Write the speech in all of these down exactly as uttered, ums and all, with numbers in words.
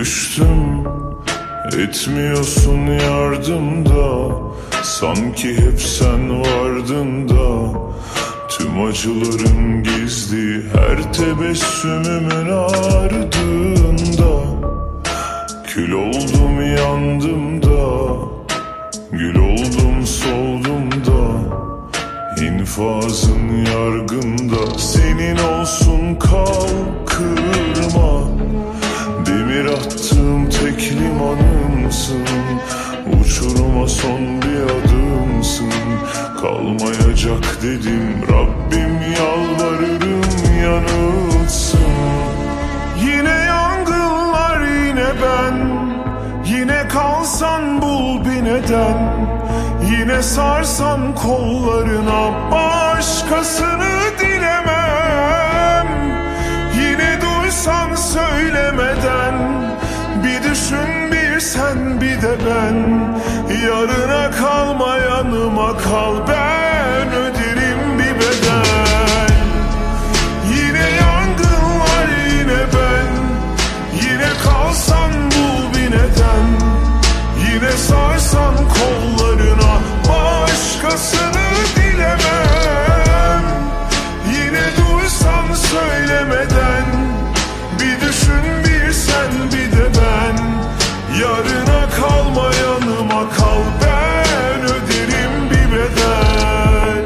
Düştüm, etmiyorsun yardımda, sanki hep sen vardın da. Tüm acılarım gizli her tebessümümün ardında. Kül oldum yandım da, gül oldum soldum da. İnfazın yargında, senin olsun kal kırma. Demir attığım tek limanımsın, uçuruma son bir adımsın. Kalmayacak dedim Rabbim, yalvarırım yanılsın. Yine yangınlar yine ben, yine kalsan bul bir neden. Yine sarsan kollarına, başkasını dilemem. Yine duysan söylemeden, bir düşün bir sen bir de ben. Yarına kalma yanıma kal, ben öderim bir bedel. Yine yangınlar yine ben, yine kalsan bul bir neden. Yine sarsan kollarına, başkasını dilemem. Yine duysan söylemeden, bir düşün bir sen bir de ben. Yarına kalma yanıma kal, ben öderim bir bedel.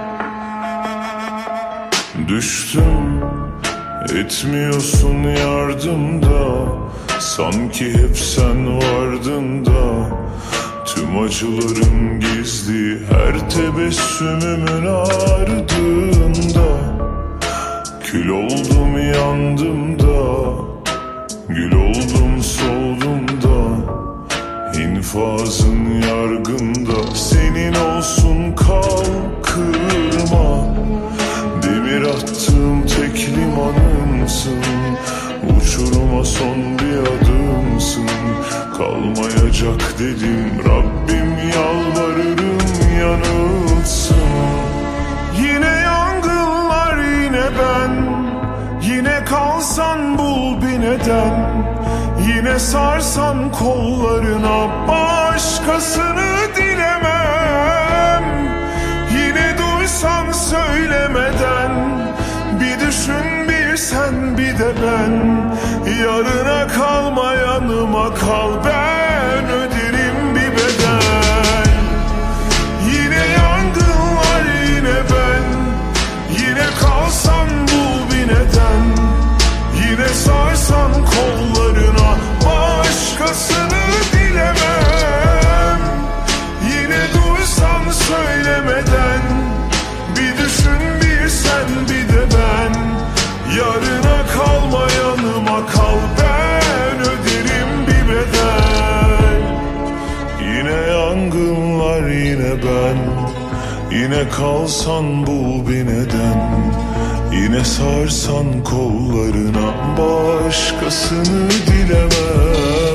Düştüm, etmiyorsun yardımda, sanki hep sen vardın da. Tüm acılarım gizli her tebessümümün ardında. Kül oldum yandım da, gül oldum soldum da. İnfazın yargında, senin olsun kal kırma. Demir attığım tek limanımsın, uçuruma son bir adımsın. Kalmayacak dedim Rabbim, yalvarırım yanılsın. Yine yangınlar yine ben, yine kalsan bul bir neden. Yine sarsan kollarına, başkasını dilemem. Yine duysan söylemeden, bir düşün bir sen bir de ben. Yarına kalma yanıma kal, ben öderim bir bedel. Yine yangınlar yine ben, yine kalsan bul bir neden. Yine sarsan kollarına, başkasını dilemem. Yine duysan söylemeden, bir düşün bir sen bir de ben. Yarına kalma yanıma kal, ben öderim bir bedel. Yine yangınlar yine ben, yine kalsan bul bir neden. Yine sarsan kollarına, başkasını dilemem.